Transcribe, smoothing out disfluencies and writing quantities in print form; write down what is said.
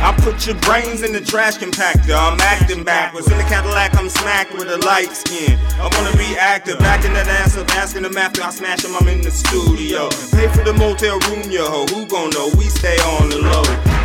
I put your brains in the trash compactor. I'm acting backwards. In the Cadillac, I'm smacked with a light skin. I wanna be active, back in that ass up, asking them after I smash them, I'm in the studio. Pay for the motel room, yo ho, who gon' know? We stay on the low.